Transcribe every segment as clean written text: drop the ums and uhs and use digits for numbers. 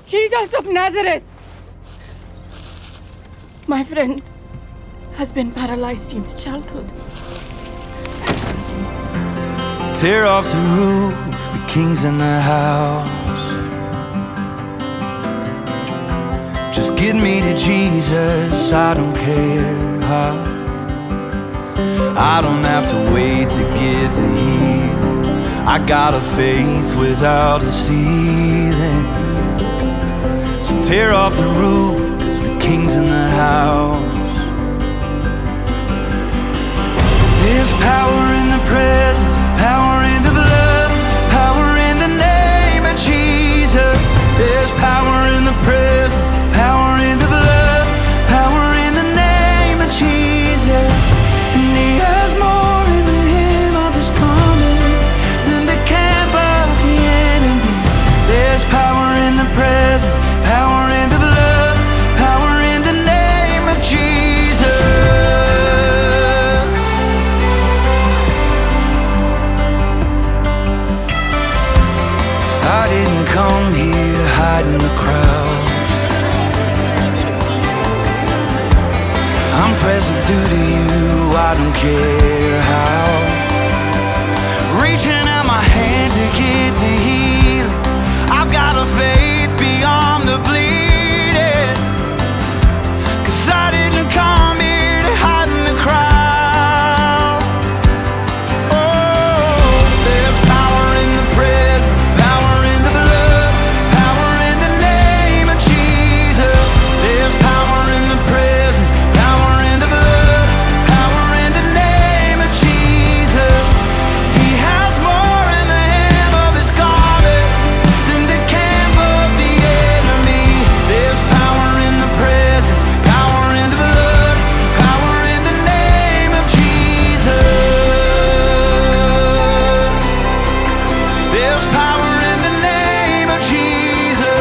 Jesus of Nazareth! My friend has been paralyzed since childhood. Tear off the roof, the king's in the house. Just get me to Jesus, I don't care how. I don't have to wait to get the healing. I got a faith without a ceiling. So tear off the roof, 'cause the king's in the house. There's power in the presence, power in the blood, power in the name of Jesus. There's power in the presence, power in the blood, power in the name of Jesus. And he has more in the hem of his garment than the camp of the enemy. There's power in the presence, power in the blood, power in the name of Jesus. I didn't come here to hide in the crowd. I'm present through to you, I don't care how. Reaching out my hand to get the healing. I've got a faith beyond the bleeding. 'Cause I didn't come here to hide in the crowd. Oh, there's power in the presence, power in the blood, power in the name of Jesus. There's power in the presence, power in the blood, power in the name of Jesus. He has more in the hem of his garment than the camp of the enemy. There's power in the presence, power in the blood, power in the name of Jesus. There's power in the name of Jesus.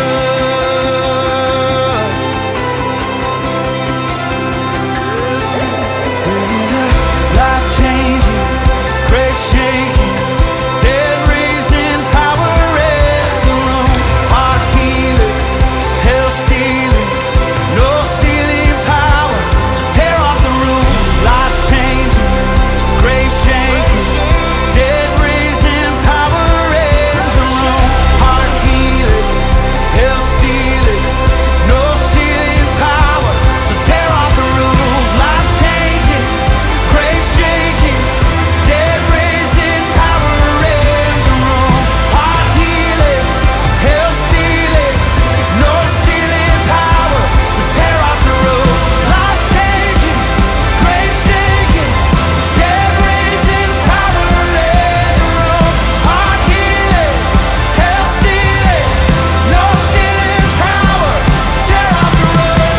There's a life-changing, grave-shaking, dead-raising power in the room. Heart healing, hell-stealing, no ceiling power. So tear off the roof. Life-changing, grave-shaking, dead-raising power in the room. Heart healing, hell-stealing, no ceiling power. So tear off the roof. Life-changing, grave-shaking, dead-raising power in the room. Heart healing, hell-stealing, no ceiling power. So tear off the roof. Life-changing, grave-shaking, dead-raising power in the room. Heart healing, hell-stealing, no ceiling power. So tear off the roof.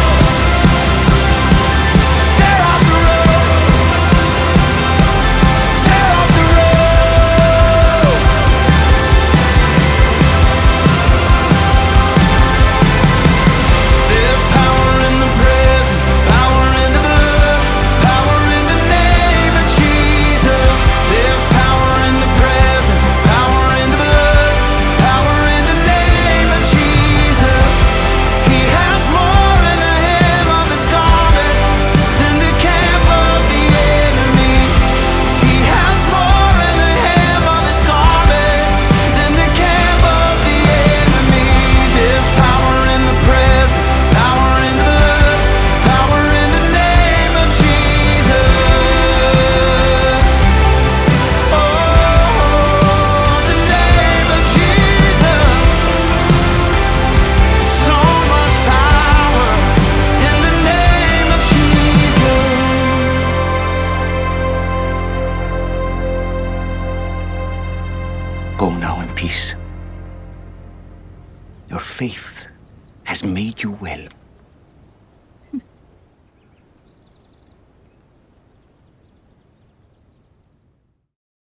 Tear off the roof. Tear off the roof. There's power in the presence, power in the blood, power in the name of Jesus. There's power in the presence, power in the blood, power in the name of Jesus. He has more in the hem of his garment than the camp of the enemy. He has more in the hem of his garment than the camp of the enemy. There's power in the presence, power in the blood, power in the name of Jesus. Oh, the name of Jesus. So much power in the name of Jesus. Go now in peace. Your faith has made you well.